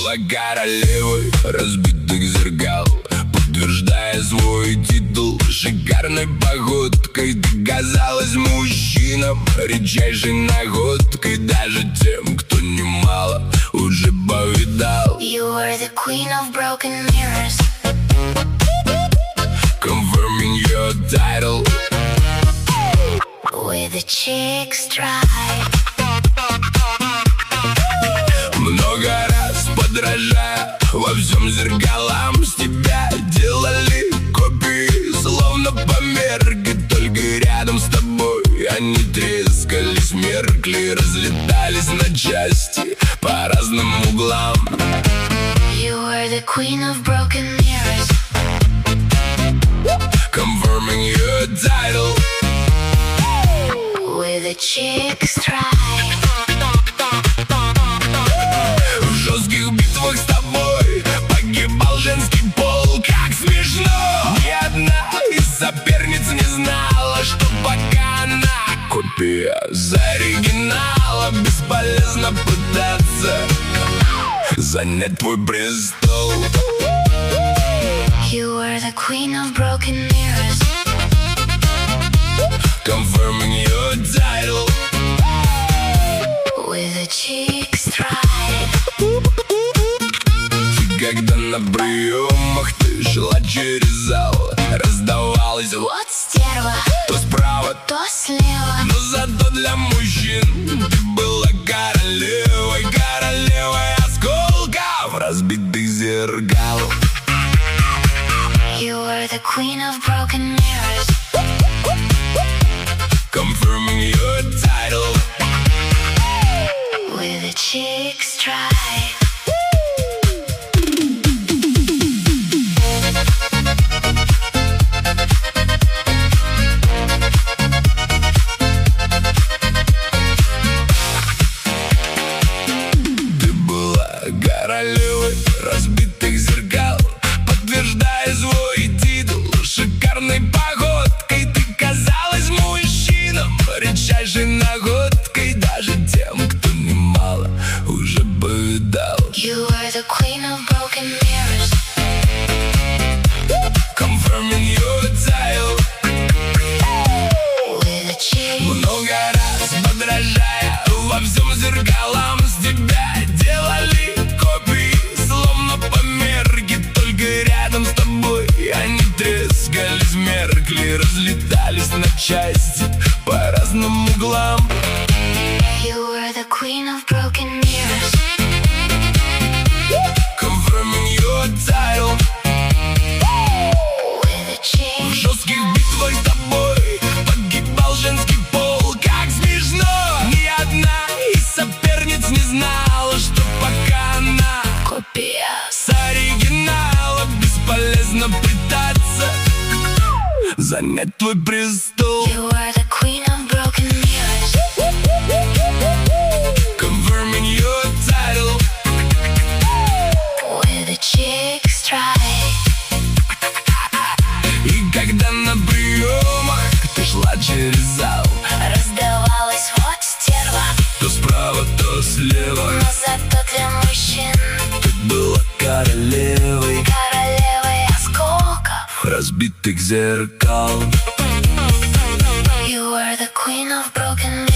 была королевой разбитых зеркал, подтверждая свой титул шикарной походкой. Ты казалась мужчинам редчайшей находкой, даже тем, кто немало уже повидал. You were the queen of broken mirrors, confirming your title with a chick stride. Много раз подражая во всем зеркалам, с тебя делали копии, словно померки. Только рядом с тобой они трескались, меркли, разлетались на части по разным углам. You were the queen of broken mirrors, confirming your title with a chick stride. В жестких битвах с тобой погибал женский пол. Как смешно! Ни одна из соперниц не знала, что пока она копия с оригинала, бесполезно пытаться занять твой престол. You were the queen of broken mirrors, confirming your title with a chick stride. Когда на приемах ты шла через зал, раздавалось Вот стерва, то справа, то слева. но зато для мужчин ты была королевой, королевой осколков разбитых зеркал. You were the queen of broken mirrors, confirming your title with a chick stride. Ты была королевой разбитых зеркал, подтверждая свой титул шикарной походкой. Ты казалась мужчинам редчайшей находкой, даже тем, кто немало уже повидал. You were the queen of broken mirrors, Confirming your title, with a chick. много раз подражая во всем зеркалам, с тебя делали копии, словно померки. Только рядом с тобой они трескались, меркли, разлетались на части по разным углам. You were the queen of broken mirrors, Confirming your title, with a в chick. жестких битвах с тобой погибал женский пол. Как смешно! Ни одна из соперниц не знала, что пока она Копия. с оригинала, бесполезно пытаться занять твой престол. You were the queen of broken mirrors, Confirming your title, with a chick stride. и когда на приемах ты шла через зал, Раздавалась вот стерва, то справа, то слева, но зато для мужчин ты была королевой королевой осколков. разбитых зеркал. You were the queen of broken